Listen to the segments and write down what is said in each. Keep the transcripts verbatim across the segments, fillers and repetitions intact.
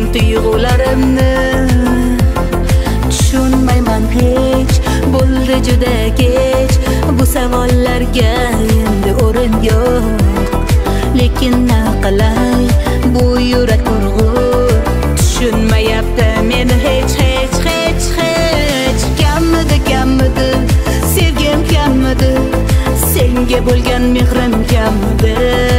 tuyg'ularimni tushunmayman hech, bo'ldi juda kech, bu savollarga endi o'rin yo'q. Lekin naqalay bu yurak urg'ur tushunmayapti meni hech hech hech hech. Kammidi kammidi sevgim kammidi, senga bo'lgan mehrim kammidi.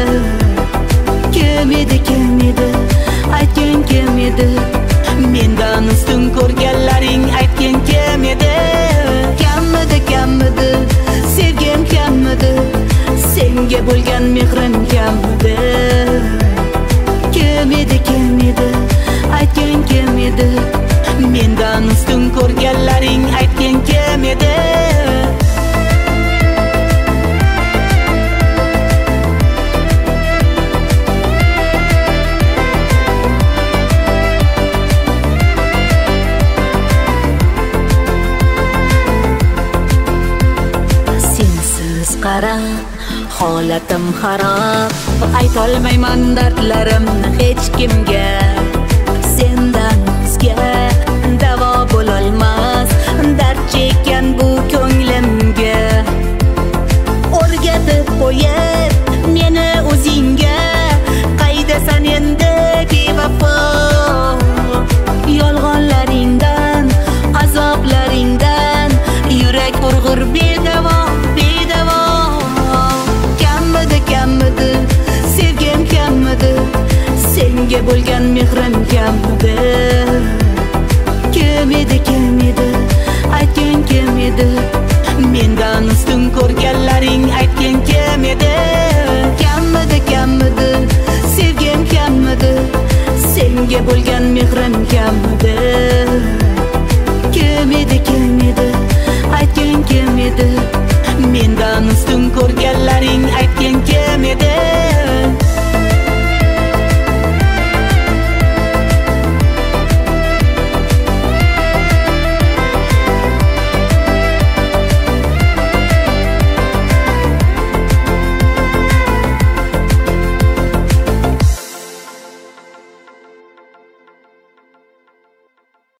Kim edi kim edi aytgin kim edi, mendan ustun ko'rganlaring aytgin kim edi. Kammidi kammidi sevgim kammidi, senga bo'lgan mehrim kammidi. Kim edi kim edi aytgin kim edi, mendan ustun ko'rganlaring aytgin kim edi. Qarab, holatim xarob, aytolmayman dardlarimni hech kimga. Sendan bizga davo bo'lolmas dard chekkan bu ko'nglimga. O'rgatib qo'yib meni o'zingga, qaydasan endi bevafo. Yolg'onlaringdan, azoblaringdan yurak urg'ur bedavo. Sevgim kammidi, senga bo'lgan mehrim kammidi. Kim edi kim edi aytgin kim edi, mendan ustun ko'rganlaring aytgin kim edi. Kammidi kammidi sevgim kammidi, senga bo'lgan mehrim kammidi. Kim edi kim edi aytgin kim edi, mendan ustun ko'rganlaring aytgin kim edi.